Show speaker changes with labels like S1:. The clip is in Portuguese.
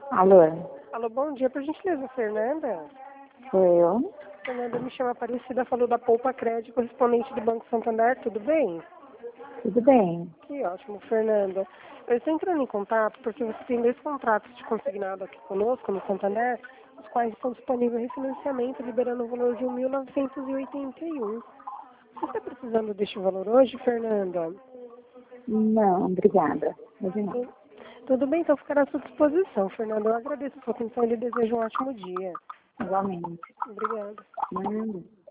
S1: Alô,
S2: Alô, bom dia, por gentileza, Fernanda.
S1: sou eu.
S2: Fernanda, me chama Aparecida, falou da Poupa Crédito, correspondente do Banco Santander, tudo bem?
S1: Tudo bem?
S2: Que ótimo, Fernanda. Eu estou entrando em contato porque você tem 2 contratos de consignado aqui conosco no Santander, os quais estão disponíveis em refinanciamento, liberando o valor de 1.981. Você está precisando deste valor hoje, Fernanda?
S1: Não, obrigada. Hoje não.
S2: Tudo bem, então ficará à sua disposição, Fernanda. Eu agradeço a sua atenção e lhe desejo um ótimo dia.
S1: Igualmente.
S2: Obrigada.
S1: Nada.